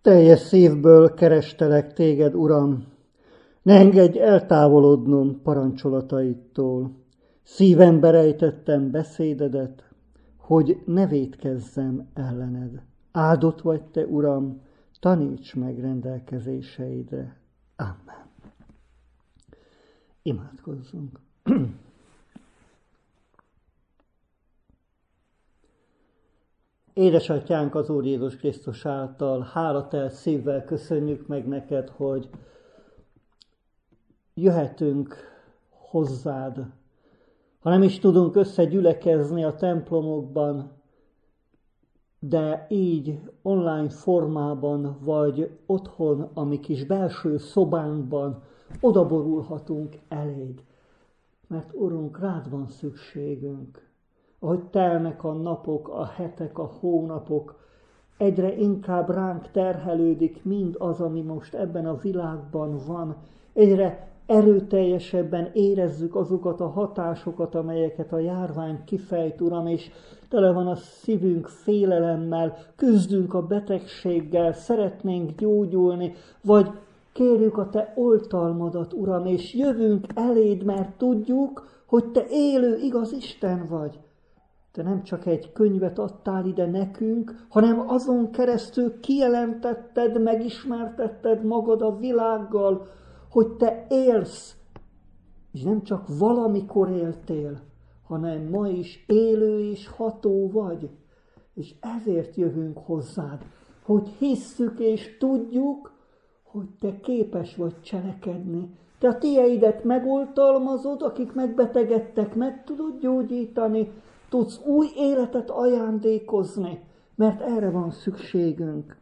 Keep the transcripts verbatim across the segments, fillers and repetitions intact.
Teljes szívből kerestelek téged, Uram, ne engedj eltávolodnom parancsolataidtól. Szívembe rejtettem beszédedet, hogy ne vétkezzem ellened. Áldott vagy te, Uram, taníts meg rendelkezéseidre. Amen. Imádkozzunk. Édesatyánk, az Úr Jézus Krisztus által hálatelt szívvel köszönjük meg neked, hogy jöhetünk hozzád. Ha nem is tudunk összegyülekezni a templomokban, de így online formában, vagy otthon, a mi kis belső szobánkban odaborulhatunk eléd. Mert Urunk, rád van szükségünk. Ahogy telnek a napok, a hetek, a hónapok, egyre inkább ránk terhelődik mind az, ami most ebben a világban van. Egyre erőteljesebben érezzük azokat a hatásokat, amelyeket a járvány kifejt, Uram, és tele van a szívünk félelemmel, küzdünk a betegséggel, szeretnénk gyógyulni, vagy kérjük a te oltalmadat, Uram, és jövünk eléd, mert tudjuk, hogy te élő, igaz Isten vagy. Te nem csak egy könyvet adtál ide nekünk, hanem azon keresztül kijelentetted, megismertetted magad a világgal, hogy te élsz, és nem csak valamikor éltél, hanem ma is élő és ható vagy. És ezért jövünk hozzád, hogy hisszük és tudjuk, hogy te képes vagy cselekedni. Te a tieidet megoltalmazod, akik megbetegedtek, meg tudod gyógyítani, tudsz új életet ajándékozni, mert erre van szükségünk.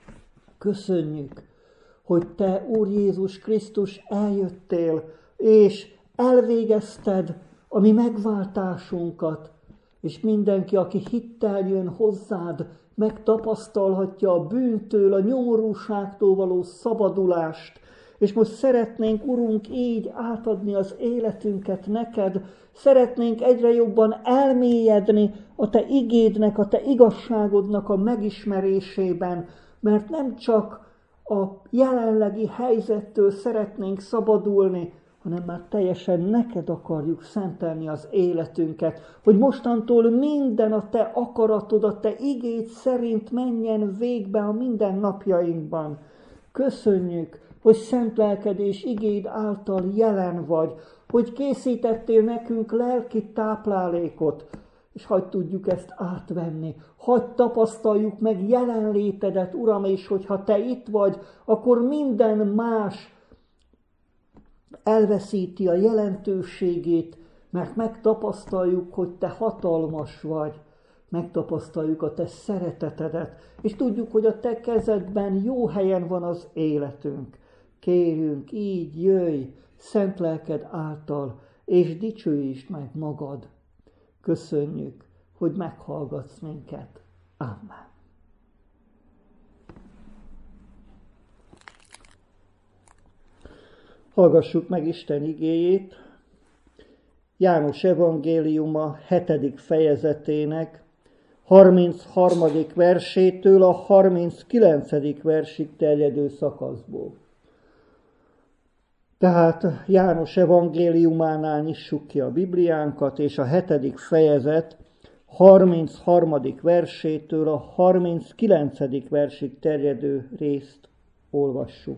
Köszönjük, hogy te, Úr Jézus Krisztus, eljöttél, és elvégezted a mi megváltásunkat, és mindenki, aki hittel jön hozzád, megtapasztalhatja a bűntől, a nyomorúságtól való szabadulást, és most szeretnénk, Urunk, így átadni az életünket neked, szeretnénk egyre jobban elmélyedni a te igédnek, a te igazságodnak a megismerésében, mert nem csak a jelenlegi helyzettől szeretnénk szabadulni, hanem már teljesen neked akarjuk szentelni az életünket, hogy mostantól minden a te akaratod, a te igéd szerint menjen végbe a mindennapjainkban. Köszönjük, hogy szent lelked és igéd által jelen vagy, hogy készítettél nekünk lelki táplálékot, és hadd tudjuk ezt átvenni, hadd tapasztaljuk meg jelenlétedet, Uram, és hogyha te itt vagy, akkor minden más elveszíti a jelentőségét, mert megtapasztaljuk, hogy te hatalmas vagy, megtapasztaljuk a te szeretetedet, és tudjuk, hogy a te kezedben jó helyen van az életünk. Kérjünk, így jöjj, szent lelked által, és dicsőítsd meg magad. Köszönjük, hogy meghallgatsz minket. Amen. Hallgassuk meg Isten igéjét. János evangéliuma hetedik fejezetének harmincharmadik versétől a harminckilencedik versig terjedő szakaszból. Tehát János evangéliumánál nyissuk ki a Bibliánkat, és a hetedik fejezet harmincharmadik versétől a harminckilencedik versig terjedő részt olvassuk.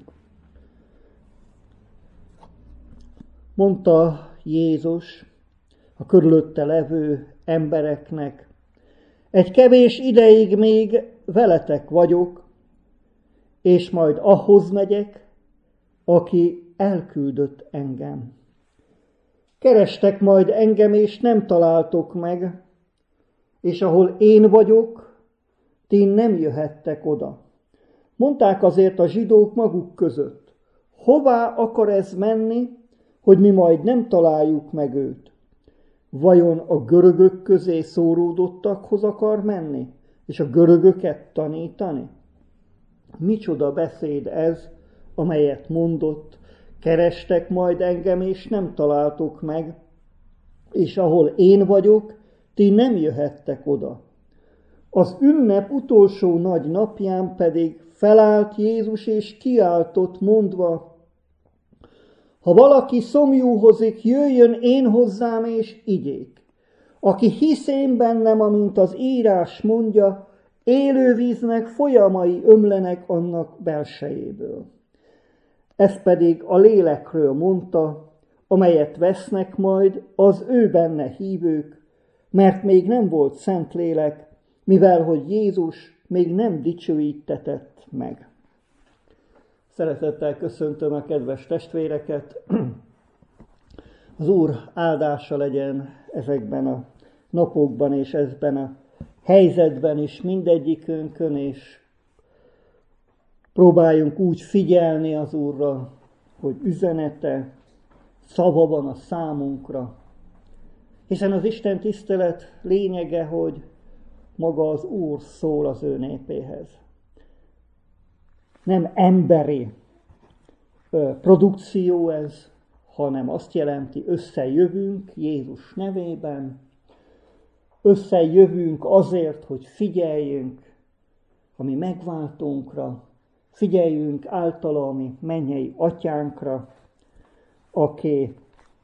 Mondta Jézus a körülötte levő embereknek: egy kevés ideig még veletek vagyok, és majd ahhoz megyek, aki elküldött engem. Kerestek majd engem, és nem találtok meg, és ahol én vagyok, ti nem jöhettek oda. Mondták azért a zsidók maguk között: hová akar ez menni, hogy mi majd nem találjuk meg őt? Vajon a görögök közé szóródottakhoz akar menni, és a görögöket tanítani? Micsoda beszéd ez, amelyet mondott: kerestek majd engem, és nem találtok meg, és ahol én vagyok, ti nem jöhettek oda. Az ünnep utolsó nagy napján pedig felállt Jézus és kiáltott, mondva: ha valaki szomjúhozik, jöjjön én hozzám és igyék. Aki hisz én bennem, amint az írás mondja, élő víznek folyamai ömlenek annak belsejéből. Ez pedig a lélekről mondta, amelyet vesznek majd az ő benne hívők, mert még nem volt szent lélek, mivel hogy Jézus még nem dicsőítetett meg. Szeretettel köszöntöm a kedves testvéreket. Az Úr áldása legyen ezekben a napokban és ezben a helyzetben is mindegyikünkön, és próbáljunk úgy figyelni az Úrra, hogy üzenete, szava van a számunkra. Hiszen az Isten tisztelet lényege, hogy maga az Úr szól az ő népéhez. Nem emberi produkció ez, hanem azt jelenti, összejövünk Jézus nevében, összejövünk azért, hogy figyeljünk a mi megváltónkra, figyeljünk általa a mi mennyei atyánkra, aki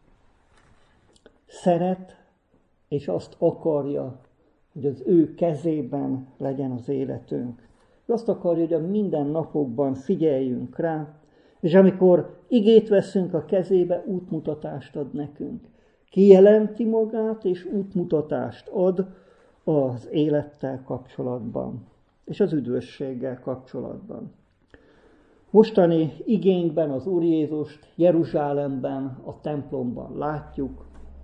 szeret, és azt akarja, hogy az ő kezében legyen az életünk. Ő azt akarja, hogy a mindennapokban figyeljünk rá, és amikor igét veszünk a kezébe, útmutatást ad nekünk. Kijelenti magát, és útmutatást ad az élettel kapcsolatban, és az üdvösséggel kapcsolatban. Mostani igényben az Úr Jézust Jeruzsálemben, a templomban látjuk,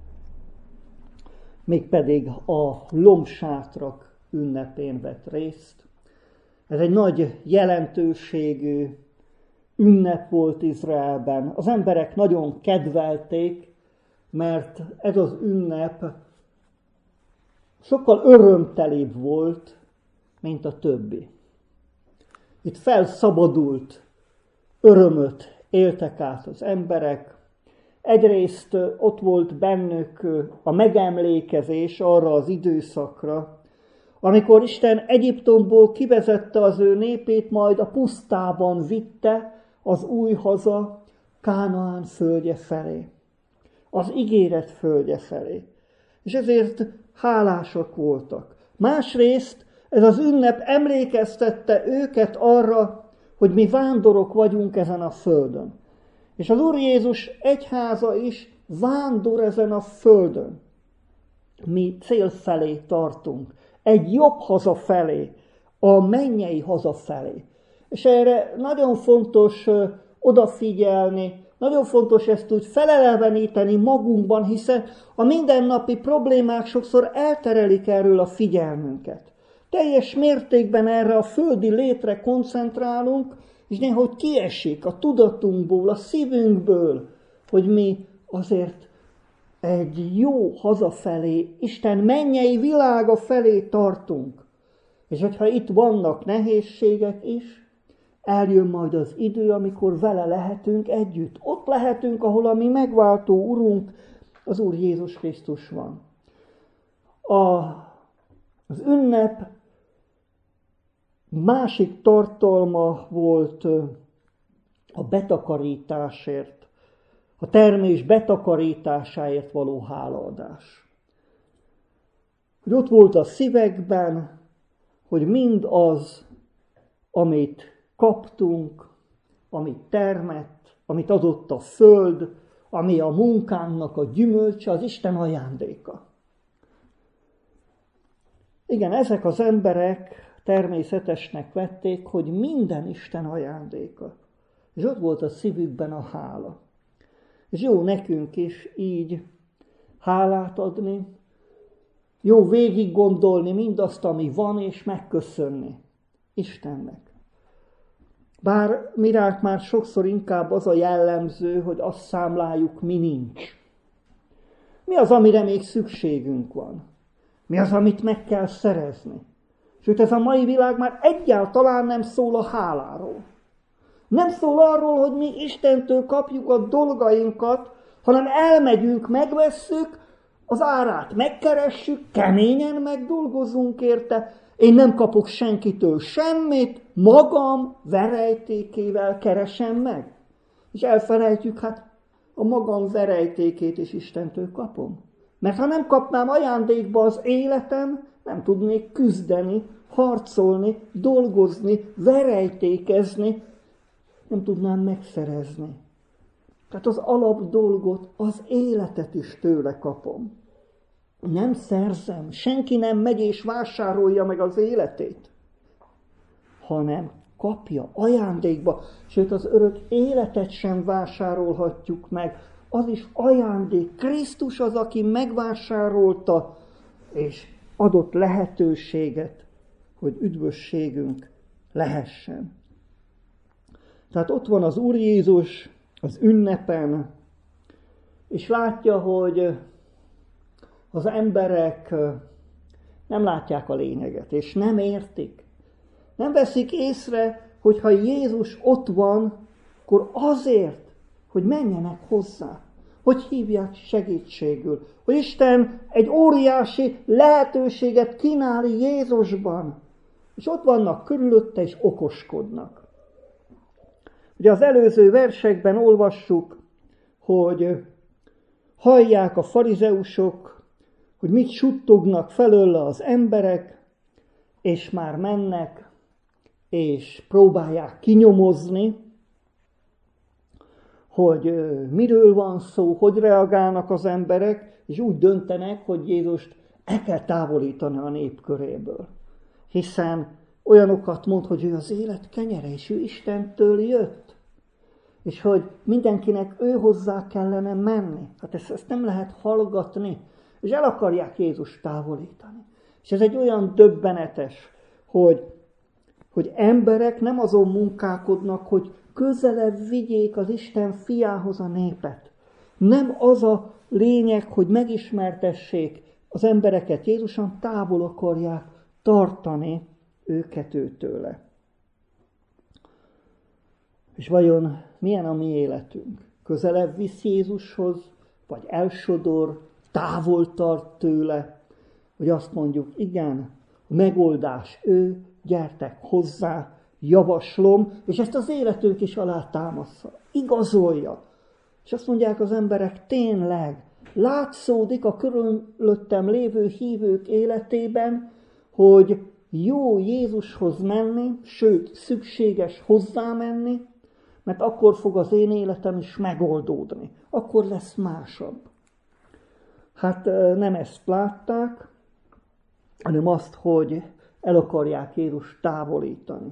mégpedig a lombsátrak ünnepén vett részt. Ez egy nagy jelentőségű ünnep volt Izraelben. Az emberek nagyon kedvelték, mert ez az ünnep sokkal örömtelibb volt, mint a többi. Itt felszabadult örömöt éltek át az emberek. Egyrészt ott volt bennük a megemlékezés arra az időszakra, amikor Isten Egyiptomból kivezette az ő népét, majd a pusztában vitte az új haza Kánaán földje felé, az ígéret földje felé. És ezért hálásak voltak. Másrészt ez az ünnep emlékeztette őket arra, hogy mi vándorok vagyunk ezen a földön. És az Úr Jézus egyháza is vándor ezen a földön. Mi cél felé tartunk, egy jobb haza felé, a mennyei haza felé. És erre nagyon fontos odafigyelni, nagyon fontos ezt úgy feleleveníteni magunkban, hiszen a mindennapi problémák sokszor elterelik erről a figyelmünket. Teljes mértékben erre a földi létre koncentrálunk, és néhogy kiesik a tudatunkból, a szívünkből, hogy mi azért egy jó hazafelé, Isten mennyei világa felé tartunk. És hogyha itt vannak nehézségek is, eljön majd az idő, amikor vele lehetünk együtt. Ott lehetünk, ahol a mi megváltó Urunk, az Úr Jézus Krisztus van. A, az ünnep másik tartalma volt a betakarításért, a termés betakarításáért való hálaadás. Hogy ott volt a szívekben, hogy mind az, amit kaptunk, amit termett, amit adott a föld, ami a munkánknak a gyümölcse, az Isten ajándéka. Igen, ezek az emberek természetesnek vették, hogy minden Isten ajándéka. És ott volt a szívükben a hála. És jó nekünk is így hálát adni, jó végig gondolni mindazt, ami van, és megköszönni Istennek. Bár miránk már sokszor inkább az a jellemző, hogy azt számláljuk, mi nincs. Mi az, amire még szükségünk van? Mi az, amit meg kell szerezni? Sőt, ez a mai világ már egyáltalán nem szól a háláról. Nem szól arról, hogy mi Istentől kapjuk a dolgainkat, hanem elmegyünk, megvesszük, az árát megkeressük, keményen megdolgozunk érte, Én nem kapok senkitől semmit, magam verejtékével keresem meg. És elfelejtjük, hát a magam verejtékét is Istentől kapom. Mert ha nem kapnám ajándékba az életem, nem tudnék küzdeni, harcolni, dolgozni, verejtékezni, nem tudnám megszerezni. Tehát az alap dolgot, az életet is tőle kapom. Nem szerzem, senki nem megy és vásárolja meg az életét, hanem kapja ajándékba, sőt az örök életet sem vásárolhatjuk meg, az is ajándék. Krisztus az, aki megvásárolta, és adott lehetőséget, hogy üdvösségünk lehessen. Tehát ott van az Úr Jézus az ünnepen, és látja, hogy az emberek nem látják a lényeget, és nem értik. Nem veszik észre, hogy ha Jézus ott van, akkor azért, hogy menjenek hozzá, hogy hívják segítségül, hogy Isten egy óriási lehetőséget kínál Jézusban, és ott vannak körülötte, és okoskodnak. Ugye az előző versekben olvassuk, hogy hallják a farizeusok, hogy mit suttognak felőle az emberek, és már mennek, és próbálják kinyomozni, hogy miről van szó, hogy reagálnak az emberek, és úgy döntenek, hogy Jézust el kell távolítani a nép köréből. Hiszen olyanokat mond, hogy ő az élet kenyere, és ő Istentől jött. És hogy mindenkinek ő hozzá kellene menni. Hát ezt, ezt nem lehet hallgatni. És el akarják Jézust távolítani. És ez egy olyan döbbenetes, hogy, hogy emberek nem azon munkálkodnak, hogy közelebb vigyék az Isten fiához a népet. Nem az a lényeg, hogy megismertessék az embereket Jézuson, távol akarják tartani őket őtőle. És vajon milyen a mi életünk? Közelebb visz Jézushoz, vagy elsodor, távol tart tőle, hogy azt mondjuk, igen, a megoldás ő, gyertek hozzá, javaslom, és ezt az életünk is alátámasztja, igazolja. És azt mondják az emberek, tényleg, látszódik a körülöttem lévő hívők életében, hogy jó Jézushoz menni, sőt, szükséges hozzá menni, mert akkor fog az én életem is megoldódni. Akkor lesz másabb. Hát nem ezt látták, hanem azt, hogy el akarják Jézust távolítani.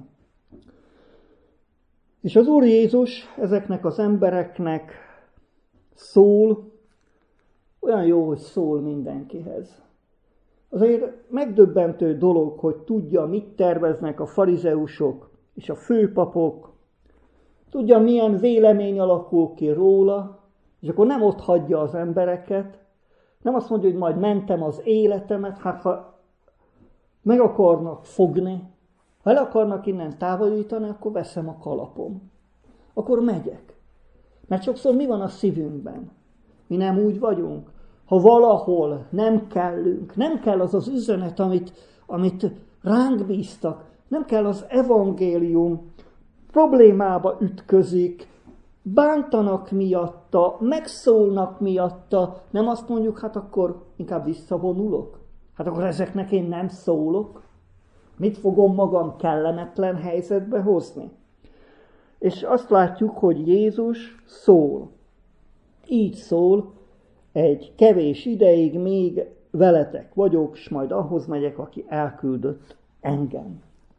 És az Úr Jézus ezeknek az embereknek szól, olyan jó, hogy szól mindenkihez. Azért megdöbbentő dolog, hogy tudja, mit terveznek a farizeusok és a főpapok, tudja, milyen vélemény alakul ki róla, és akkor nem ott hagyja az embereket, nem azt mondja, hogy majd mentem az életemet, hát ha meg akarnak fogni, ha el akarnak innen távolítani, akkor veszem a kalapom. Akkor megyek. Mert sokszor mi van a szívünkben? Mi nem úgy vagyunk. Ha valahol nem kellünk, nem kell az az üzenet, amit, amit ránk bíztak, nem kell az evangélium, problémába ütközik, bántanak miatta, megszólnak miatta, nem azt mondjuk, hát akkor inkább visszavonulok. Hát akkor ezeknek én nem szólok. Mit fogom magam kellemetlen helyzetbe hozni? És azt látjuk, hogy Jézus szól. Így szól, egy kevés ideig még veletek vagyok, s majd ahhoz megyek, aki elküldött engem.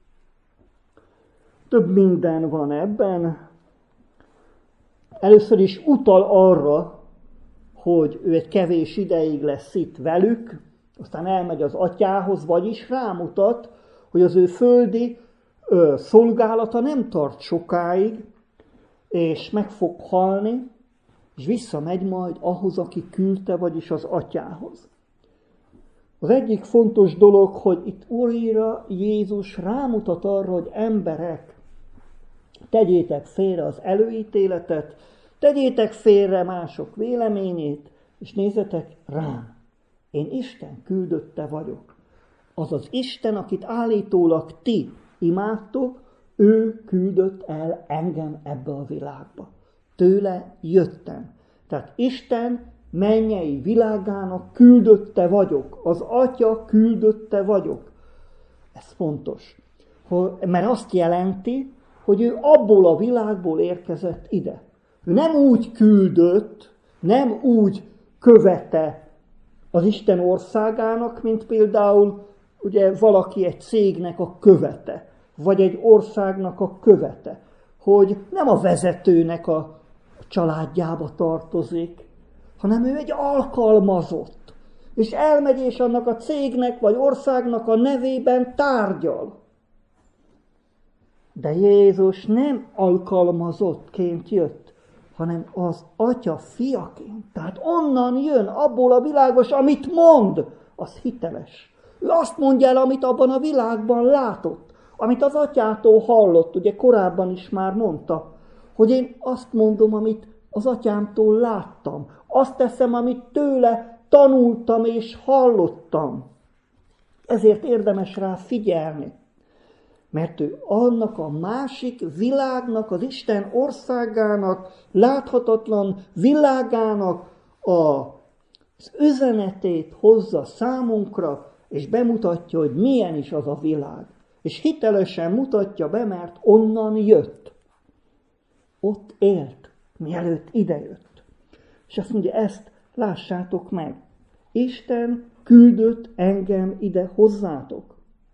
Több minden van ebben. Először is utal arra, hogy ő egy kevés ideig lesz itt velük, aztán elmegy az atyához, vagyis rámutat, hogy az ő földi ö, szolgálata nem tart sokáig, és meg fog halni, és visszamegy majd ahhoz, aki küldte, vagyis az atyához. Az egyik fontos dolog, hogy itt újra Jézus rámutat arra, hogy emberek, tegyétek félre az előítéletet, tegyétek félre mások véleményét, és nézzetek rám. Én Isten küldötte vagyok. Az az Isten, akit állítólag ti imádtok, ő küldött el engem ebbe a világba. Tőle jöttem. Tehát Isten mennyei világának küldötte vagyok. Az Atya küldötte vagyok. Ez fontos. Mert azt jelenti, hogy ő abból a világból érkezett ide. Ő nem úgy küldött, nem úgy követe az Isten országának, mint például ugye valaki egy cégnek a követe, vagy egy országnak a követe, hogy nem a vezetőnek a családjába tartozik, hanem ő egy alkalmazott, és elmegy és annak a cégnek vagy országnak a nevében tárgyal. De Jézus nem alkalmazottként jött, hanem az Atya fiaként. Tehát onnan jön, abból a világos, amit mond, az hiteles. Ő azt mondja el, amit abban a világban látott, amit az Atyától hallott, ugye korábban is már mondta, hogy én azt mondom, amit az Atyámtól láttam. Azt teszem, amit tőle tanultam és hallottam. Ezért érdemes rá figyelni. Mert ő annak a másik világnak, az Isten országának, láthatatlan világának az üzenetét hozza számunkra, és bemutatja, hogy milyen is az a világ. És hitelesen mutatja be, mert onnan jött. Ott élt, mielőtt idejött. És azt mondja, ezt lássátok meg. Isten küldött engem ide hozzátok.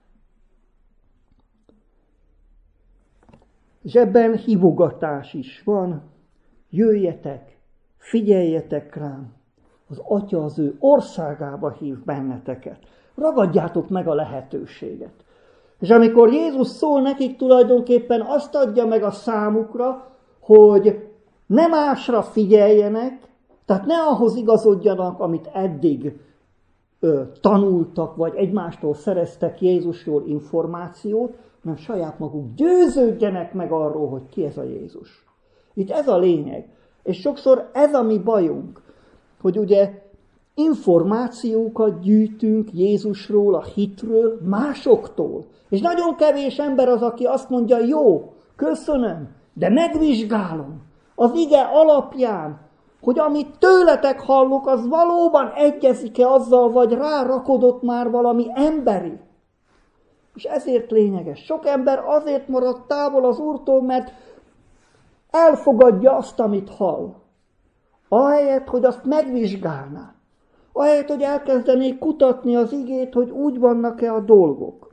És ebben hívogatás is van. Jöjjetek, figyeljetek rám. Az Atya az ő országába hív benneteket. Ragadjátok meg a lehetőséget. És amikor Jézus szól nekik, tulajdonképpen azt adja meg a számukra, hogy ne másra figyeljenek, tehát ne ahhoz igazodjanak, amit eddig ö, tanultak, vagy egymástól szereztek Jézusról információt, hanem saját maguk győződjenek meg arról, hogy ki ez a Jézus. Itt ez a lényeg. És sokszor ez a mi bajunk, hogy ugye információkat gyűjtünk Jézusról, a hitről, másoktól. És nagyon kevés ember az, aki azt mondja, jó, köszönöm, de megvizsgálom az ige alapján, hogy amit tőletek hallok, az valóban egyezik-e azzal, vagy rárakodott már valami emberi. És ezért lényeges. Sok ember azért marad távol az Úrtól, mert elfogadja azt, amit hall. Ahelyett, hogy azt megvizsgálná. Ahelyett, hogy elkezdenék kutatni az igét, hogy úgy vannak-e a dolgok.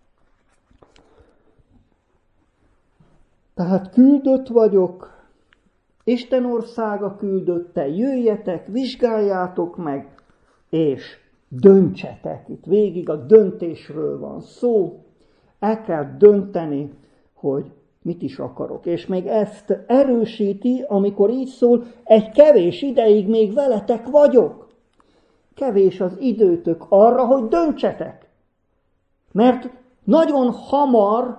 Tehát küldött vagyok, Isten országa küldötte, jöjjetek, vizsgáljátok meg, és döntsetek. Itt végig a döntésről van szó. El kell dönteni, hogy mit is akarok. És még ezt erősíti, amikor így szól, egy kevés ideig még veletek vagyok. Kevés az időtök arra, hogy döntsetek. Mert nagyon hamar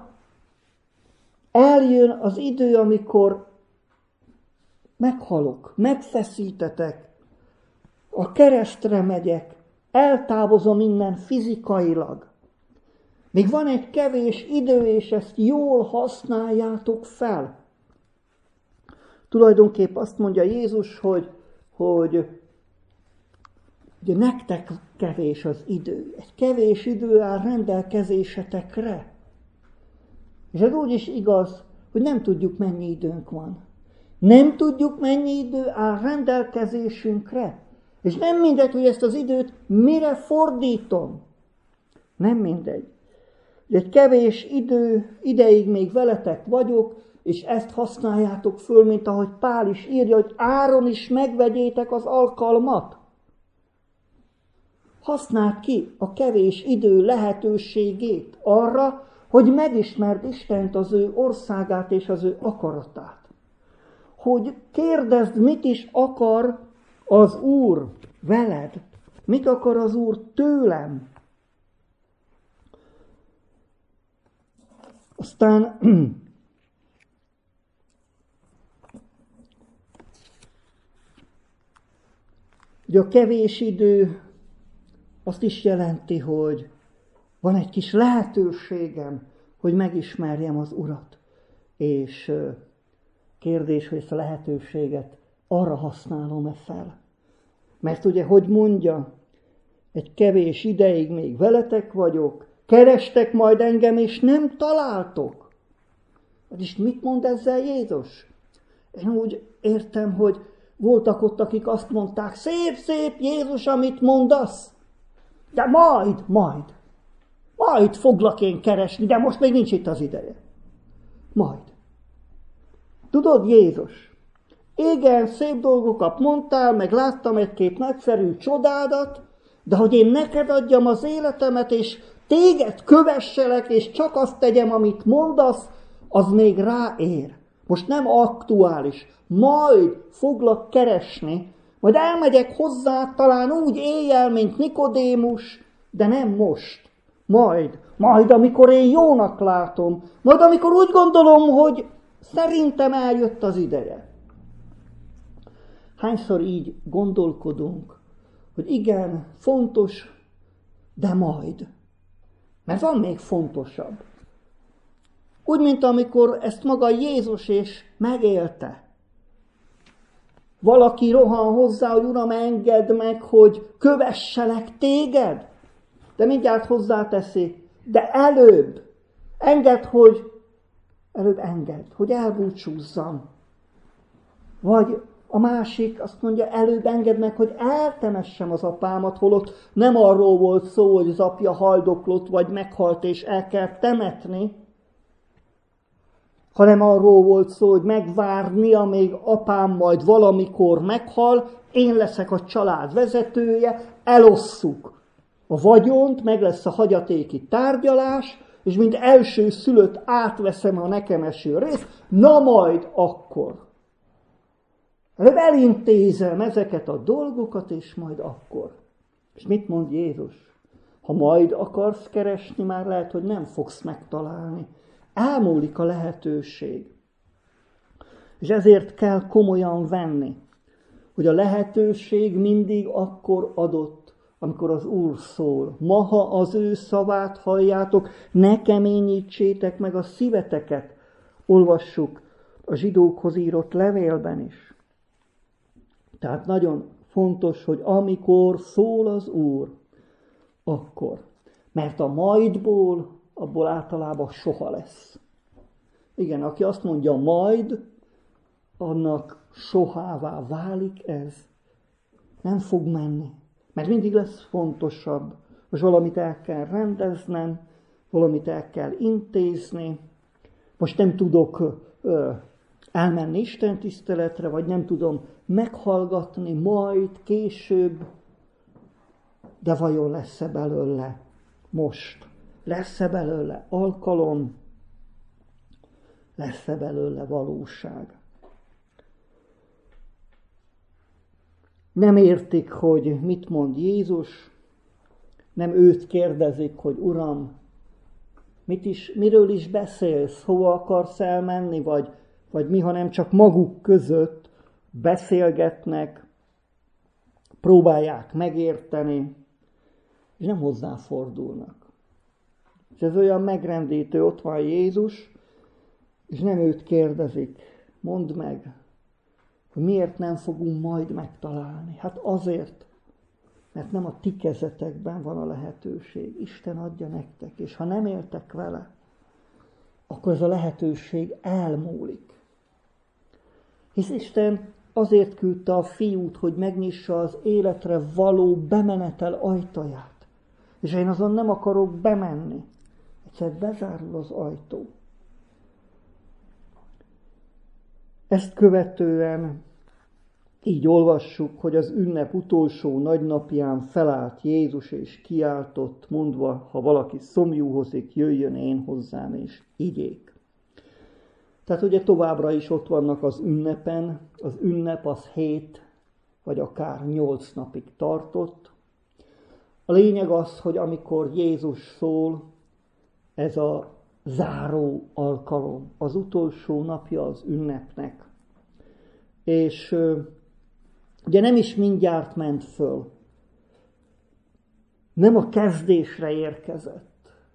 eljön az idő, amikor meghalok, megfeszítetek, a keresztre megyek, eltávozom innen fizikailag. Még van egy kevés idő, és ezt jól használjátok fel. Tulajdonképp azt mondja Jézus, hogy, hogy ugye nektek kevés az idő. Egy kevés idő áll rendelkezésetekre. És ez úgy is igaz, hogy nem tudjuk, mennyi időnk van. Nem tudjuk, mennyi idő áll rendelkezésünkre. És nem mindegy, hogy ezt az időt mire fordítom. Nem mindegy. Egy kevés idő, ideig még veletek vagyok, és ezt használjátok föl, mint ahogy Pál is írja, hogy áron is megvegyétek az alkalmat. Használd ki a kevés idő lehetőségét arra, hogy megismerd Istent, az ő országát és az ő akaratát. Hogy kérdezd, mit is akar az Úr veled, mit akar az Úr tőlem. Aztán ugye a kevés idő azt is jelenti, hogy van egy kis lehetőségem, hogy megismerjem az Urat. És kérdés, hogy ezt a lehetőséget arra használom-e fel. Mert ugye, hogy mondja, egy kevés ideig még veletek vagyok, kerestek majd engem, és nem találtok. És mit mond ezzel Jézus? Én úgy értem, hogy voltak ott, akik azt mondták, szép-szép Jézus, amit mondasz, de majd, majd, majd foglak én keresni, de most még nincs itt az ideje. Majd. Tudod, Jézus, igen, szép dolgokat mondtál, meg láttam egy-két nagyszerű csodádat, de hogy én neked adjam az életemet, és téged kövesselek, és csak azt tegyem, amit mondasz, az még ráér. Most nem aktuális. Majd foglak keresni, majd elmegyek hozzá, talán úgy éjjel, mint Nikodémus, de nem most. Majd, majd amikor én jónak látom, majd amikor úgy gondolom, hogy szerintem eljött az ideje. Hányszor így gondolkodunk, hogy igen, fontos, de majd. Mert van még fontosabb. Úgy, mint amikor ezt maga Jézus is megélte. Valaki rohan hozzá, hogy Uram, engedd meg, hogy kövesselek téged. De mindjárt hozzáteszi, de előbb, engedd, hogy előbb engedd, hogy elbúcsúzzam. Vagy a másik azt mondja, előbb engedd meg, hogy eltemessem az apámat, holott nem arról volt szó, hogy az apja haldoklott, vagy meghalt, és el kell temetni, hanem arról volt szó, hogy megvárni, amíg apám majd valamikor meghal, én leszek a család vezetője, elosszuk a vagyont, meg lesz a hagyatéki tárgyalás, és mint első szülött átveszem a nekem eső részt, na majd akkor. Előbb elintézem ezeket a dolgokat, és majd akkor. És mit mond Jézus? Ha majd akarsz keresni, már lehet, hogy nem fogsz megtalálni. Elmúlik a lehetőség. És ezért kell komolyan venni, hogy a lehetőség mindig akkor adott, amikor az Úr szól. Ma, ha az ő szavát halljátok, ne keményítsétek meg a szíveteket. Olvassuk a zsidókhoz írott levélben is. Tehát nagyon fontos, hogy amikor szól az Úr, akkor. Mert a majdból, abból általában soha lesz. Igen, aki azt mondja majd, annak sohává válik ez. Nem fog menni. Mert mindig lesz fontosabb. Most valamit el kell rendeznem, valamit el kell intézni. Most nem tudok ö, elmenni Isten tiszteletre, vagy nem tudom meghallgatni majd, később. De vajon lesz-e belőle most? Lesz-e belőle alkalom? Lesz-e belőle valóság? Nem értik, hogy mit mond Jézus, nem őt kérdezik, hogy Uram, mit is, miről is beszélsz, hova akarsz elmenni, vagy, vagy mi, hanem csak maguk között beszélgetnek, próbálják megérteni, és nem hozzáfordulnak. És ez olyan megrendítő, ott van Jézus, és nem őt kérdezik, mondd meg, hogy miért nem fogunk majd megtalálni. Hát azért, mert nem a ti kezetekben van a lehetőség. Isten adja nektek, és ha nem éltek vele, akkor ez a lehetőség elmúlik. Hisz Isten azért küldte a fiút, hogy megnyissa az életre való bemenetel ajtaját. És én azon nem akarok bemenni. Egyszer bezárul az ajtó. Ezt követően így olvassuk, hogy az ünnep utolsó nagynapján felállt Jézus és kiáltott, mondva, ha valaki szomjúhozik, jöjjön én hozzám és igyék. Tehát ugye továbbra is ott vannak az ünnepen, az ünnep az hét, vagy akár nyolc napig tartott. A lényeg az, hogy amikor Jézus szól, ez a záró alkalom, az utolsó napja az ünnepnek. És ugye nem is mindjárt ment föl. Nem a kezdésre érkezett,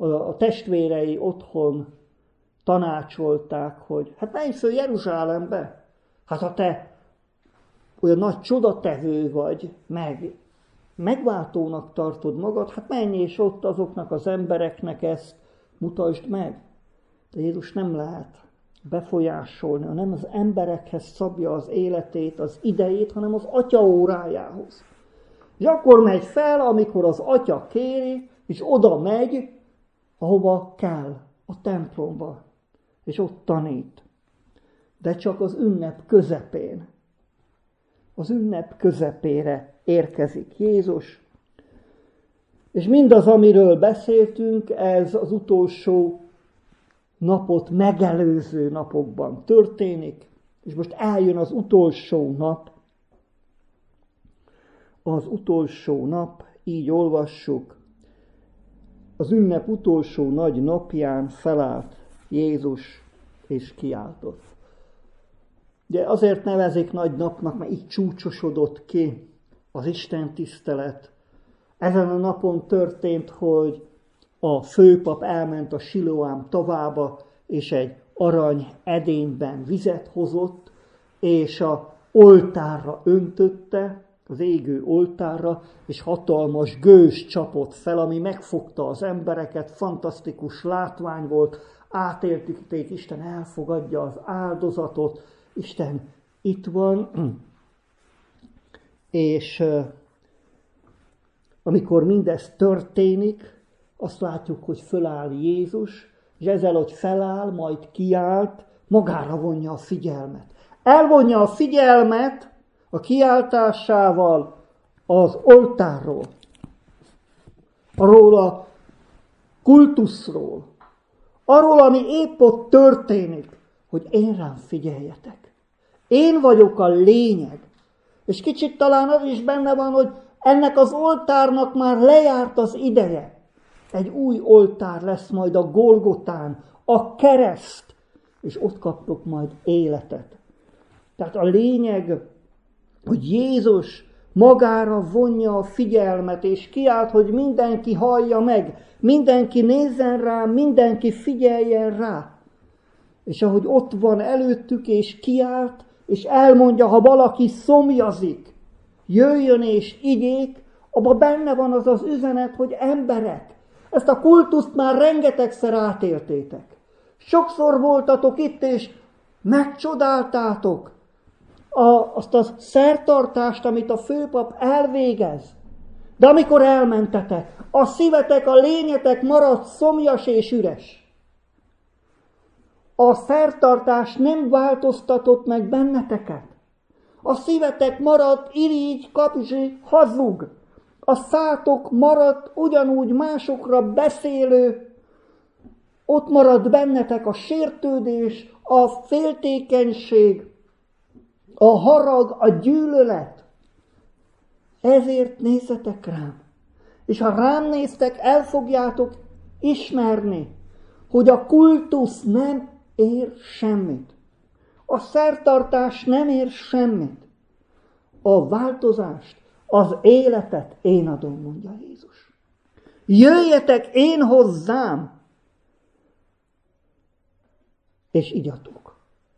a testvérei otthon tanácsolták, hogy hát menj föl Jeruzsálembe, hát ha te olyan nagy csodatevő vagy, meg megváltónak tartod magad, hát menj és ott azoknak az embereknek ezt mutasd meg. De Jézus nem lehet befolyásolni, hanem az emberekhez szabja az életét, az idejét, hanem az atya órájához. És akkor megy fel, amikor az atya kéri, és oda megy, ahova kell, a templomba, és ott tanít. De csak az ünnep közepén. Az ünnep közepére érkezik Jézus, és mindaz, amiről beszéltünk, ez az utolsó napot megelőző napokban történik, és most eljön az utolsó nap. Az utolsó nap, így olvassuk, az ünnep utolsó nagy napján felállt Jézus és kiáltott. Ugye azért nevezik nagy napnak, mert így csúcsosodott ki az Isten tisztelet. Ezen a napon történt, hogy a főpap elment a Siloám tavába, és egy arany edényben vizet hozott, és a oltárra öntötte, az égő oltárra, és hatalmas gőz csapott fel, ami megfogta az embereket, fantasztikus látvány volt, átélték, Isten elfogadja az áldozatot, Isten itt van, és amikor mindez történik, azt látjuk, hogy föláll Jézus, és ezzel, hogy feláll, majd kiált, magára vonja a figyelmet. Elvonja a figyelmet a kiáltásával az oltárról, arról a kultuszról, arról, ami épp ott történik, hogy én rám figyeljetek. Én vagyok a lényeg. És kicsit talán az is benne van, hogy ennek az oltárnak már lejárt az ideje. Egy új oltár lesz majd a Golgotán, a kereszt, és ott kaptok majd életet. Tehát a lényeg, hogy Jézus magára vonja a figyelmet, és kiált, hogy mindenki hallja meg, mindenki nézzen rá, mindenki figyeljen rá. És ahogy ott van előttük, és kiált, és elmondja, ha valaki szomjazik, jöjjön és igyék, abban benne van az az üzenet, hogy emberek, ezt a kultuszt már rengetegszer átéltétek. Sokszor voltatok itt, és megcsodáltátok a, azt a szertartást, amit a főpap elvégez. De amikor elmentetek, a szívetek, a lényetek maradt szomjas és üres. A szertartás nem változtatott meg benneteket. A szívetek maradt irigy, kapzsi, hazug. A szátok maradt ugyanúgy másokra beszélő. Ott maradt bennetek a sértődés, a féltékenység, a harag, a gyűlölet. Ezért nézzetek rám. És ha rám néztek, el fogjátok ismerni, hogy a kultusz nem ér semmit. A szertartás nem ér semmit. A változást, az életet én adom, mondja Jézus. Jöjjetek én hozzám, és igyatok.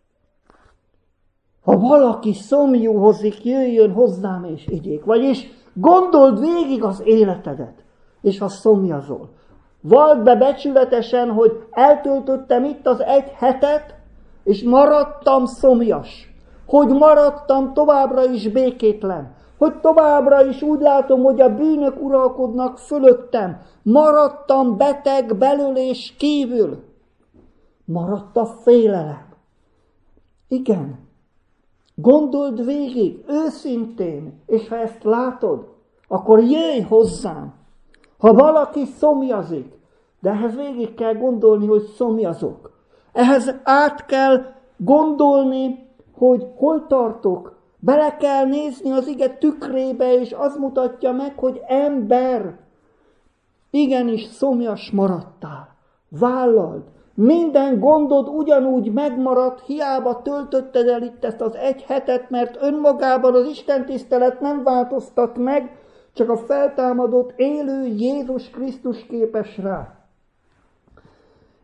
Ha valaki szomjúhozik, jöjjön hozzám és igyék. Vagyis gondold végig az életedet, és ha szomjazol. Vald be becsületesen, hogy eltöltöttem itt az egy hetet, és maradtam szomjas. Hogy maradtam továbbra is békétlen. Hogy továbbra is úgy látom, hogy a bűnök uralkodnak fölöttem. Maradtam beteg belül és kívül. Maradt a félelem. Igen. Gondold végig, őszintén, és ha ezt látod, akkor jöjj hozzám. Ha valaki szomjazik, de ehhez végig kell gondolni, hogy szomjazok. Ehhez át kell gondolni, hogy hol tartok. Bele kell nézni az ige tükrébe, és az mutatja meg, hogy ember, igenis szomjas maradtál. Vállald. Minden gondod ugyanúgy megmaradt, hiába töltötted el itt ezt az egy hetet, mert önmagában az istentisztelet nem változtat meg, csak a feltámadott élő Jézus Krisztus képes rá.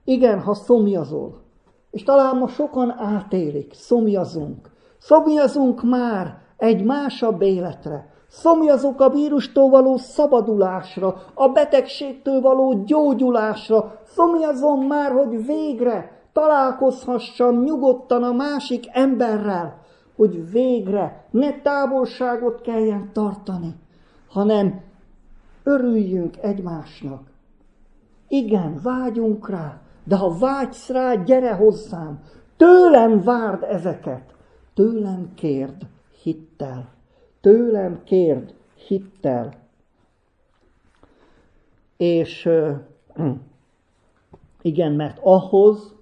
Igen, ha szomjazol, és talán ma sokan átélik, szomjazunk. Szomjazunk már egy másabb életre. Szomjazunk a vírustól való szabadulásra, a betegségtől való gyógyulásra. Szomjazom már, hogy végre találkozhassam nyugodtan a másik emberrel, hogy végre ne távolságot kelljen tartani, hanem örüljünk egymásnak. Igen, vágyunk rá, de ha vágysz rá, gyere hozzám. Tőlem várd ezeket. Tőlem kérd hittel. Tőlem kérd hittel. És igen, mert ahhoz,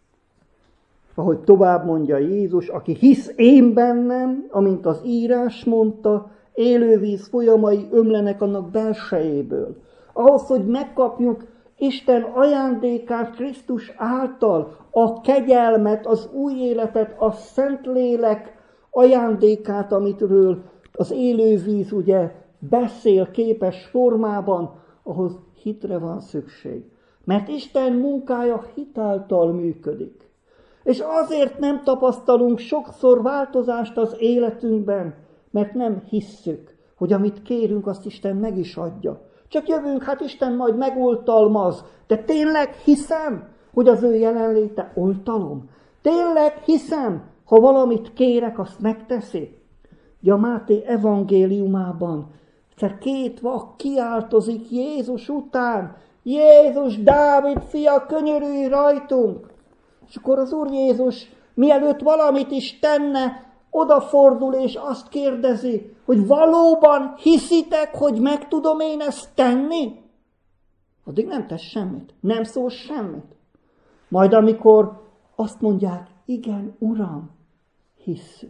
ahogy tovább mondja Jézus, aki hisz én bennem, amint az írás mondta, élővíz folyamai ömlenek annak belsejéből. Ahhoz, hogy megkapjuk Isten ajándékát Krisztus által, a kegyelmet, az új életet, a Szentlélek ajándékát, amitről az élővíz ugye beszél képes formában, ahhoz hitre van szükség. Mert Isten munkája hit által működik. És azért nem tapasztalunk sokszor változást az életünkben, mert nem hisszük, hogy amit kérünk, azt Isten meg is adja. Csak jövünk, hát Isten majd megoltalmaz. De tényleg hiszem, hogy az ő jelenléte oltalom? Tényleg hiszem, ha valamit kérek, azt megteszi? Ugye a Máté evangéliumában egyszer két vak kiáltozik Jézus után. Jézus, Dávid fia, könyörülj rajtunk! És akkor az Úr Jézus, mielőtt valamit is tenne, odafordul és azt kérdezi, hogy valóban hiszitek, hogy meg tudom én ezt tenni? Addig nem tesz semmit, nem szól semmit. Majd amikor azt mondják, igen, Uram, hisszük.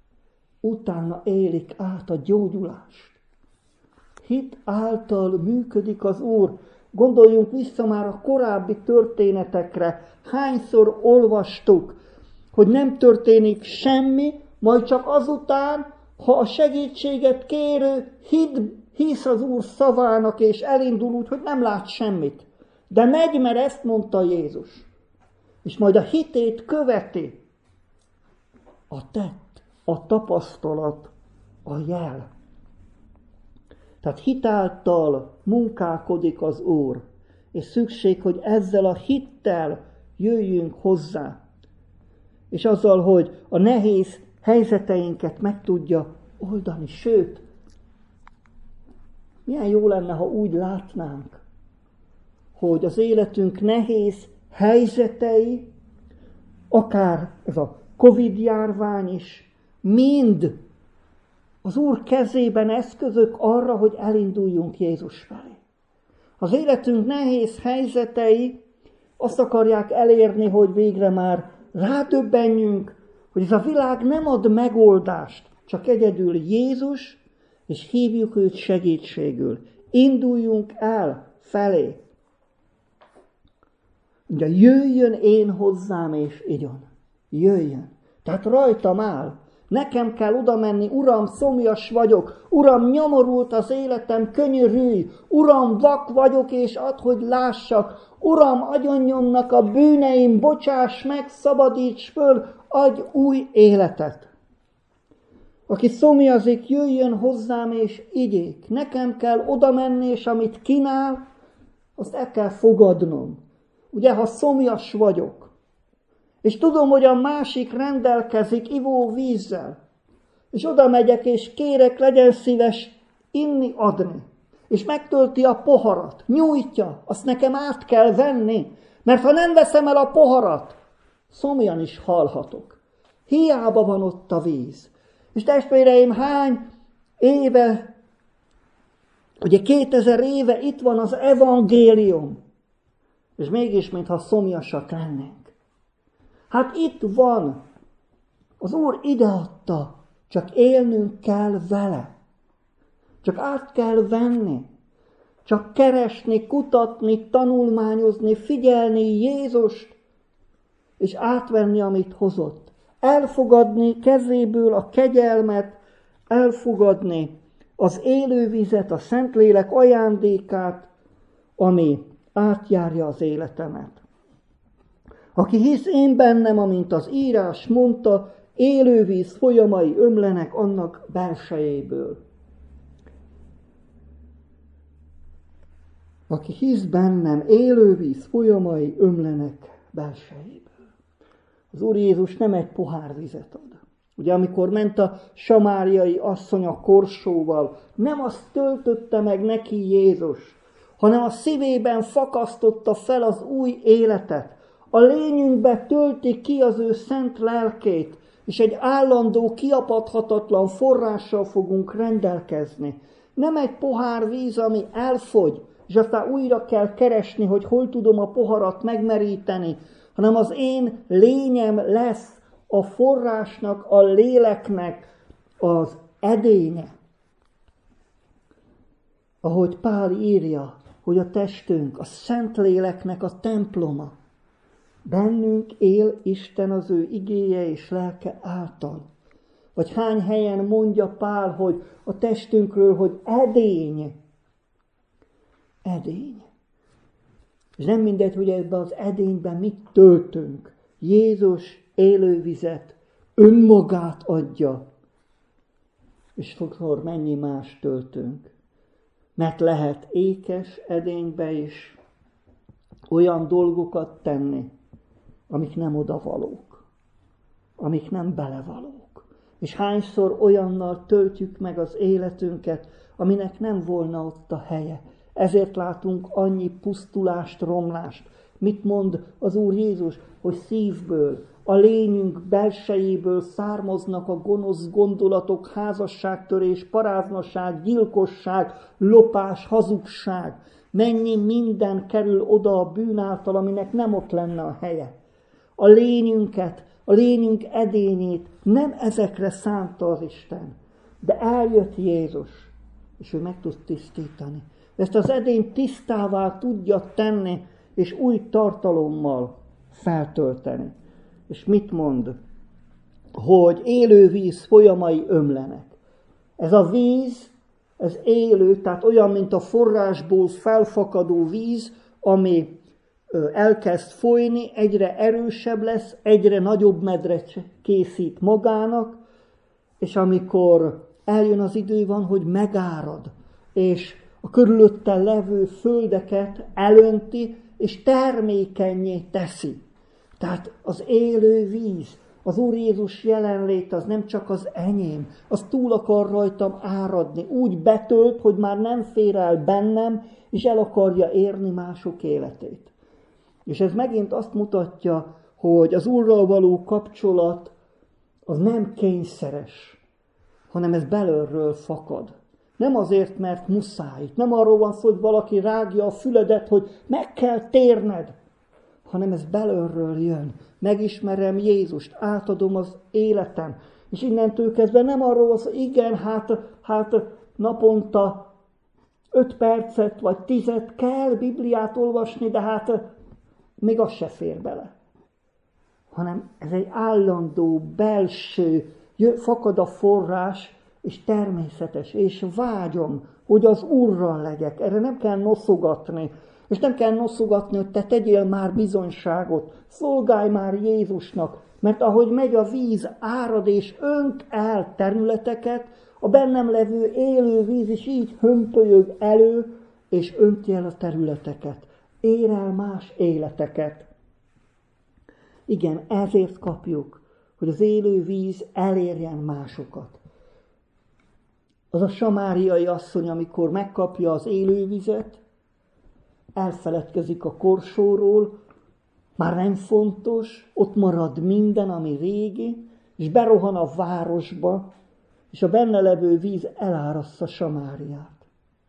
Utána élik át a gyógyulást. Hit által működik az Úr. Gondoljunk vissza már a korábbi történetekre. Hányszor olvastuk, hogy nem történik semmi, majd csak azután, ha a segítséget kérő hit, hisz az Úr szavának, és elindul úgy, hogy nem lát semmit. De megy, mert ezt mondta Jézus. És majd a hitét követi a tett, a tapasztalat, a jel. Tehát hitáltal munkálkodik az Úr, és szükség, hogy ezzel a hittel jöjjünk hozzá. És azzal, hogy a nehéz helyzeteinket meg tudja oldani. Sőt, milyen jó lenne, ha úgy látnánk, hogy az életünk nehéz helyzetei, akár ez a Covid-járvány is, mind az Úr kezében eszközök arra, hogy elinduljunk Jézus felé. Az életünk nehéz helyzetei azt akarják elérni, hogy végre már rádöbbenjünk, hogy ez a világ nem ad megoldást, csak egyedül Jézus, és hívjuk őt segítségül. Induljunk el felé. Ugye jöjjön én hozzám, és igyon. Jöjjön. Tehát rajtam áll. Nekem kell oda menni, Uram, szomjas vagyok, Uram, nyomorult az életem, könyörülj, Uram, vak vagyok, és add, hogy lássak, Uram, agyonnyomnak a bűneim, bocsáss meg, szabadíts föl, adj új életet. Aki szomjazik, jöjjön hozzám, és igyék. Nekem kell oda menni, és amit kínál, azt el kell fogadnom. Ugye, ha szomjas vagyok, és tudom, hogy a másik rendelkezik ivóvízzel, és oda megyek, és kérek, legyen szíves inni, adni, és megtölti a poharat, nyújtja, azt nekem át kell venni, mert ha nem veszem el a poharat, szomjan is halhatok. Hiába van ott a víz. És testvéreim, hány éve, ugye kétezer éve itt van az evangélium, és mégis, mintha szomjasak lennénk. Hát itt van, az Úr ideadta, csak élnünk kell vele. Csak át kell venni, csak keresni, kutatni, tanulmányozni, figyelni Jézust, és átvenni, amit hozott. Elfogadni kezéből a kegyelmet, elfogadni az élővizet, a Szentlélek ajándékát, ami átjárja az életemet. Aki hisz én bennem, amint az írás mondta, élővíz folyamai ömlenek annak belsejéből. Aki hisz bennem, élővíz folyamai ömlenek belsejéből. Az Úr Jézus nem egy pohár vizet ad. Ugye amikor ment a samáriai asszony a korsóval, nem azt töltötte meg neki Jézus, hanem a szívében fakasztotta fel az új életet. A lényünkbe tölti ki az ő szent lelkét, és egy állandó, kiapadhatatlan forrással fogunk rendelkezni. Nem egy pohár víz, ami elfogy, és aztán újra kell keresni, hogy hol tudom a poharat megmeríteni, hanem az én lényem lesz a forrásnak, a léleknek az edénye. Ahogy Pál írja, hogy a testünk a Szent Léleknek a temploma. Bennünk él Isten az ő igéje és lelke által. Vagy hány helyen mondja Pál, hogy a testünkről, hogy edény. Edény. És nem mindegy, hogy ebben az edényben mit töltünk. Jézus élővizet, önmagát adja. És sokszor mennyi más töltünk. Mert lehet ékes edénybe is olyan dolgokat tenni, amik nem odavalók, amik nem belevalók. És hányszor olyannal töltjük meg az életünket, aminek nem volna ott a helye. Ezért látunk annyi pusztulást, romlást. Mit mond az Úr Jézus? Hogy szívből, a lényünk belsejéből származnak a gonosz gondolatok, házasságtörés, paráznaság, gyilkosság, lopás, hazugság. Mennyi minden kerül oda a bűn által, aminek nem ott lenne a helye. A lényünket, a lényünk edényét nem ezekre szánta az Isten, de eljött Jézus, és ő meg tud tisztítani. Ezt az edényt tisztává tudja tenni, és új tartalommal feltölteni. És mit mond? Hogy élő víz folyamai ömlenek. Ez a víz, ez élő, tehát olyan, mint a forrásból felfakadó víz, ami elkezd folyni, egyre erősebb lesz, egyre nagyobb medret készít magának, és amikor eljön az idő van, hogy megárad, és a körülötte levő földeket elönti, és termékennyé teszi. Tehát az élő víz, az Úr Jézus jelenlét az nem csak az enyém, az túl akar rajtam áradni, úgy betölt, hogy már nem fér el bennem, és el akarja érni mások életét. És ez megint azt mutatja, hogy az Úrral való kapcsolat az nem kényszeres, hanem ez belülről fakad. Nem azért, mert muszáj. Nem arról van szó, hogy valaki rágja a füledet, hogy meg kell térned, hanem ez belülről jön. Megismerem Jézust, átadom az életem. És innentől kezdve nem arról van szó, hogy igen, hát, hát naponta öt percet vagy tizet kell Bibliát olvasni, de hát még az se fér bele. Hanem ez egy állandó, belső, fakad a forrás, és természetes, és vágyom, hogy az Úrral legyek. Erre nem kell noszogatni. És nem kell noszogatni, hogy te tegyél már bizonyságot, szolgálj már Jézusnak, mert ahogy megy a víz, árad és önt el területeket, a bennem levő élő víz is így hömpölyög elő, és önti el a területeket. Ér el más életeket. Igen, ezért kapjuk, hogy az élő víz elérjen másokat. Az a samáriai asszony, amikor megkapja az élővizet, elfeledkezik a korsóról, már nem fontos, ott marad minden, ami régi, és berohan a városba, és a benne levő víz elárasztja Samáriát.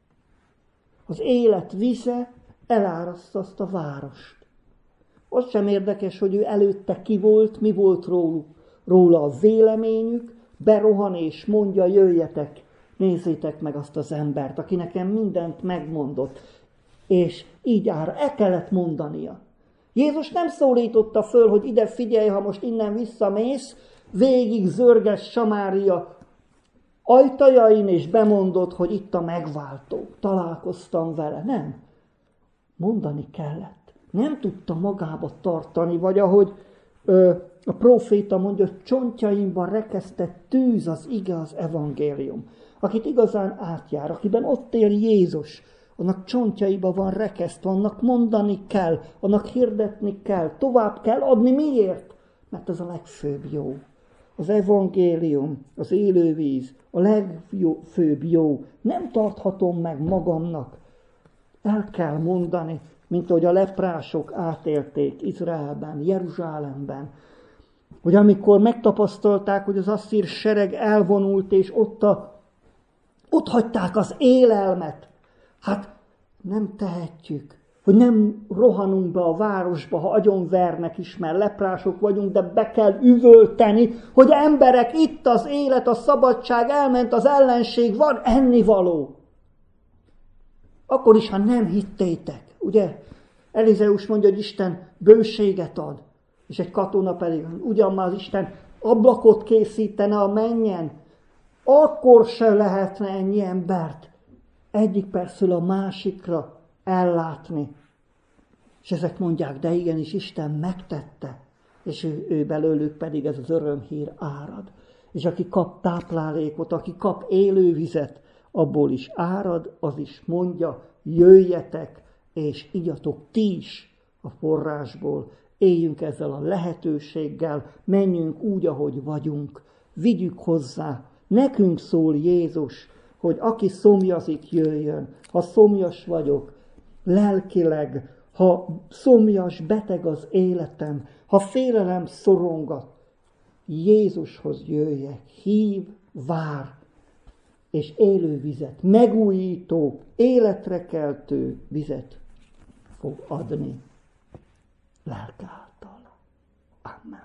Az élet vize elárasztja azt a várost. Az sem érdekes, hogy ő előtte ki volt, mi volt róluk, róla a véleményük, berohan és mondja, jöjjetek, nézzétek meg azt az embert, aki nekem mindent megmondott. És így ára, el kellett mondania. Jézus nem szólította föl, hogy ide figyelj, ha most innen visszamész, végig zörges Samária ajtajain, és bemondod, hogy itt a megváltó. Találkoztam vele. Nem. Mondani kellett. Nem tudta magába tartani, vagy ahogy ö, a próféta mondja, hogy csontjaimban rekesztett tűz az ige, az evangélium. Akit igazán átjár, akiben ott él Jézus, annak csontjaiba van rekesztve, annak mondani kell, annak hirdetni kell, tovább kell adni. Miért? Mert ez a legfőbb jó. Az evangélium, az élővíz, a legfőbb jó. Nem tarthatom meg magamnak. El kell mondani, mint ahogy a leprások átélték Izraelben, Jeruzsálemben, hogy amikor megtapasztalták, hogy az asszír sereg elvonult, és ott, a, ott hagyták az élelmet, hát nem tehetjük, hogy nem rohanunk be a városba, ha agyonvernek is, mert leprások vagyunk, de be kell üvölteni, hogy emberek, itt az élet, a szabadság, elment az ellenség, van ennivaló. Akkor is, ha nem hittétek, ugye? Elizeus mondja, hogy Isten bőséget ad, és egy katona pedig, ugyan már az Isten ablakot készítene a mennyen, akkor se lehetne ennyi embert egyik percről a másikra ellátni. És ezek mondják, de igenis Isten megtette, és ő, ő belőlük pedig ez az örömhír árad. És aki kap táplálékot, aki kap élővizet, abból is árad, az is mondja, jöjjetek, és igyatok ti is a forrásból. Éljünk ezzel a lehetőséggel, menjünk úgy, ahogy vagyunk, vigyük hozzá. Nekünk szól Jézus, hogy aki szomjazik, jöjjön. Ha szomjas vagyok, lelkileg, ha szomjas, beteg az életem, ha félelem szorongat, Jézushoz jöjjek, hív, vár, és élő vizet, megújító, életre keltő vizet fog adni lelke által. Amen.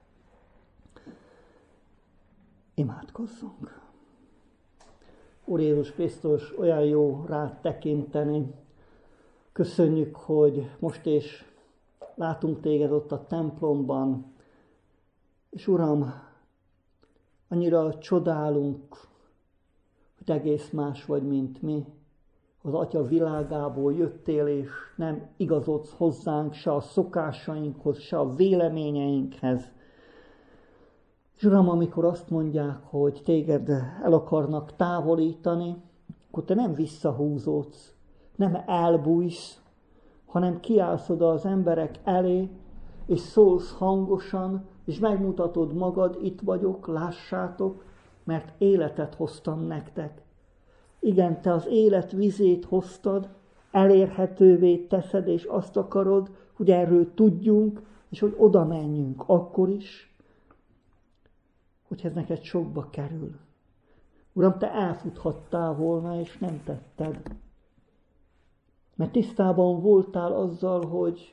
Imádkozzunk. Úr Jézus Krisztus, olyan jó rád tekinteni. Köszönjük, hogy most is látunk téged ott a templomban, és Uram, annyira csodálunk, hogy egész más vagy, mint mi. Az Atya világából jöttél, és nem igazodsz hozzánk, se a szokásainkhoz, se a véleményeinkhez. És Uram, amikor azt mondják, hogy téged el akarnak távolítani, akkor te nem visszahúzódsz, nem elbújsz, hanem kiállsz oda az emberek elé, és szólsz hangosan, és megmutatod magad, itt vagyok, lássátok, mert életet hoztam nektek. Igen, te az élet vizét hoztad, elérhetővé teszed, és azt akarod, hogy erről tudjunk, és hogy oda menjünk akkor is, hogy ez neked sokba kerül. Uram, te elfuthattál volna, és nem tetted. Mert tisztában voltál azzal, hogy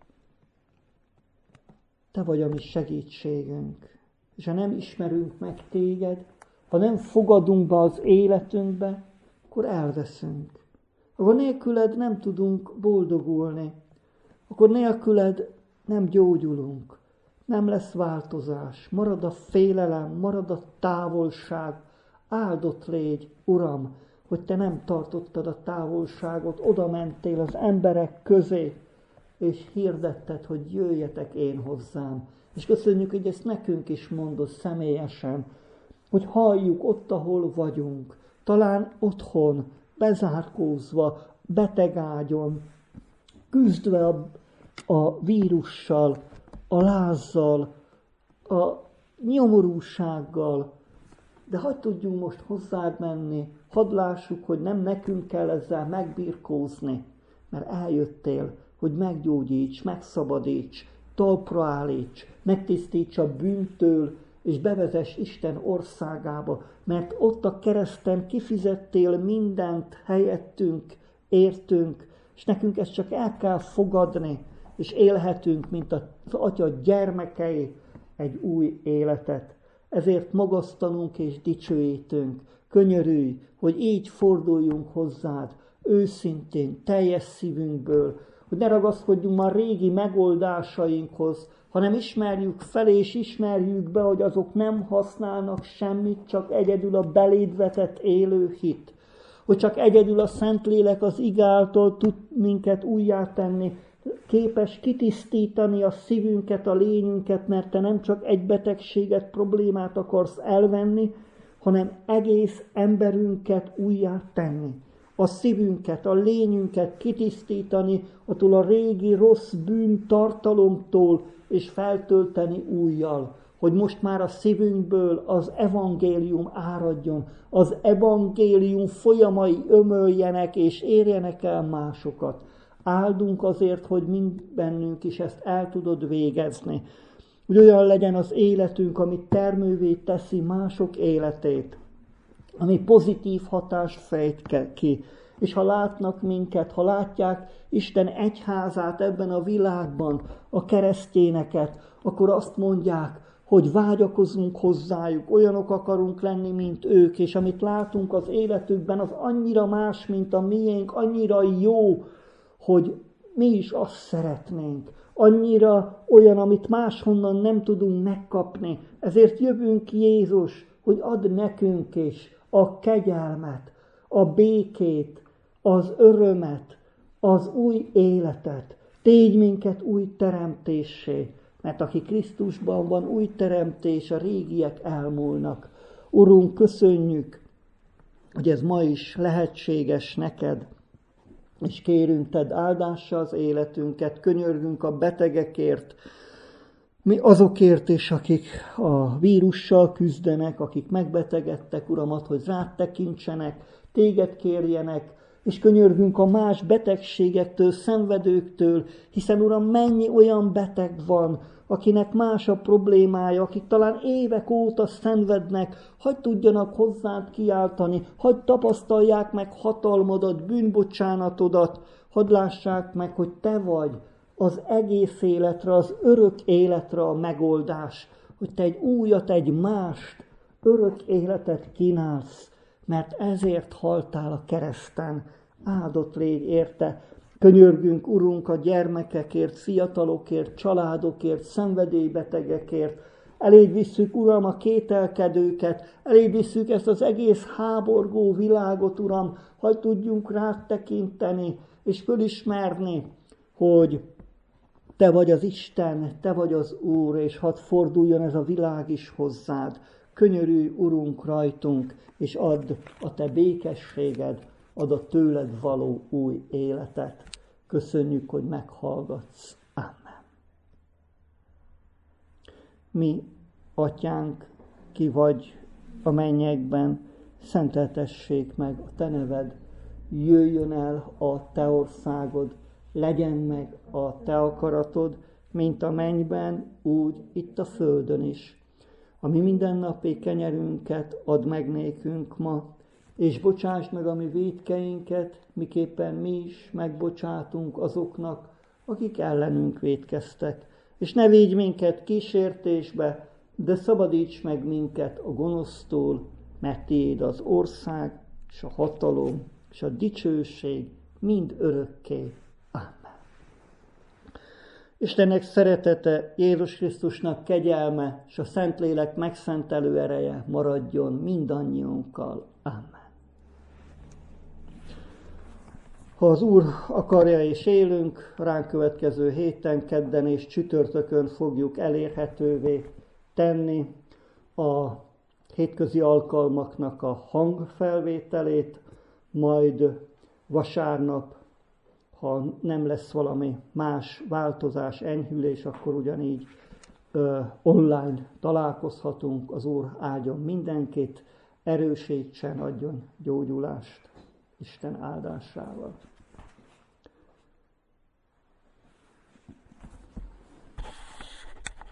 te vagy a mi segítségünk. És ha nem ismerünk meg téged, ha nem fogadunk be az életünkbe, akkor elveszünk. Akkor nélküled nem tudunk boldogulni. Akkor nélküled nem gyógyulunk. Nem lesz változás. Marad a félelem, marad a távolság. Áldott légy, Uram, hogy te nem tartottad a távolságot, oda mentél az emberek közé, és hirdetted, hogy jöjjetek én hozzám. És köszönjük, hogy ezt nekünk is mondod személyesen, hogy halljuk ott, ahol vagyunk, talán otthon, bezárkózva, betegágyon, küzdve a, a vírussal, a lázzal, a nyomorúsággal, de hadd tudjunk most hozzád menni, hadd lássuk, hogy nem nekünk kell ezzel megbirkózni, mert eljöttél, hogy meggyógyíts, megszabadíts, talpra állíts, megtisztíts a bűntől, és bevezess Isten országába, mert ott a kereszten kifizettél mindent helyettünk, értünk, és nekünk ezt csak el kell fogadni, és élhetünk, mint az Atya gyermekei, egy új életet. Ezért magasztanunk és dicsőítünk. Könyörülj, hogy így forduljunk hozzád, őszintén, teljes szívünkből, hogy ne ragaszkodjunk már régi megoldásainkhoz, hanem ismerjük fel és ismerjük be, hogy azok nem használnak semmit, csak egyedül a beléd vetett élő hit. Hogy csak egyedül a Szentlélek az ige által tud minket újjátenni, képes kitisztítani a szívünket, a lényünket, mert te nem csak egy betegséget, problémát akarsz elvenni, hanem egész emberünket újjá tenni. A szívünket, a lényünket kitisztítani attól a régi rossz bűn tartalomtól, és feltölteni újjal, hogy most már a szívünkből az evangélium áradjon, az evangélium folyamai ömöljenek és érjenek el másokat. Áldunk azért, hogy mind bennünk is ezt el tudod végezni. Hogy olyan legyen az életünk, ami termővé teszi mások életét, ami pozitív hatást fejt ki. És ha látnak minket, ha látják Isten egyházát ebben a világban, a keresztényeket, akkor azt mondják, hogy vágyakozunk hozzájuk, olyanok akarunk lenni, mint ők, és amit látunk az életükben, az annyira más, mint a miénk, annyira jó, hogy mi is azt szeretnénk. Annyira olyan, amit máshonnan nem tudunk megkapni. Ezért jövünk Jézus, hogy ad nekünk is a kegyelmet, a békét, az örömet, az új életet. Tégy minket új teremtéssé, mert aki Krisztusban van, új teremtés, a régiek elmúlnak. Urunk, köszönjük, hogy ez ma is lehetséges neked, és kérünk, tedd áldásra az életünket, könyörgünk a betegekért, mi azokért is, akik a vírussal küzdenek, akik megbetegedtek, Uramat, hogy rád tekintsenek, téged kérjenek, és könyörgünk a más betegségektől, szenvedőktől, hiszen Uram, mennyi olyan beteg van, akinek más a problémája, akik talán évek óta szenvednek, hadd tudjanak hozzád kiáltani, hadd tapasztalják meg hatalmadat, bűnbocsánatodat, hadd lássák meg, hogy te vagy az egész életre, az örök életre a megoldás, hogy te egy újat, egy mást, örök életet kínálsz, mert ezért haltál a kereszten. Áldott légy érte. Könyörgünk, Urunk, a gyermekekért, fiatalokért, családokért, szenvedélybetegekért. Eléd visszük, Uram, a kételkedőket, eléd visszük ezt az egész háborgó világot, Uram, hogy tudjunk rád tekinteni, és fölismerni, hogy te vagy az Isten, te vagy az Úr, és hadd forduljon ez a világ is hozzád. Könyörülj, Urunk, rajtunk, és add a te békességed, add a tőled való új életet. Köszönjük, hogy meghallgatsz. Amen. Mi, Atyánk, ki vagy a mennyekben, szenteltessék meg a te neved, jöjjön el a te országod, legyen meg a te akaratod, mint a mennyben, úgy itt a földön is. A mi mindennapi kenyerünket add meg nékünk ma, és bocsásd meg a mi vétkeinket, miképpen mi is megbocsátunk azoknak, akik ellenünk vétkeztek. És ne védj minket kísértésbe, de szabadíts meg minket a gonosztól, mert tiéd az ország, és a hatalom, és a dicsőség mind örökké. Amen. Istennek szeretete, Jézus Krisztusnak kegyelme, és a Szentlélek megszentelő ereje maradjon mindannyiunkkal. Amen. Ha az Úr akarja és élünk, ránk következő héten, kedden és csütörtökön fogjuk elérhetővé tenni a hétközi alkalmaknak a hangfelvételét, majd vasárnap, ha nem lesz valami más változás, enyhülés, akkor ugyanígy ö, online találkozhatunk. Az Úr áldjon mindenkit, erősítsen, adjon gyógyulást Isten áldásával.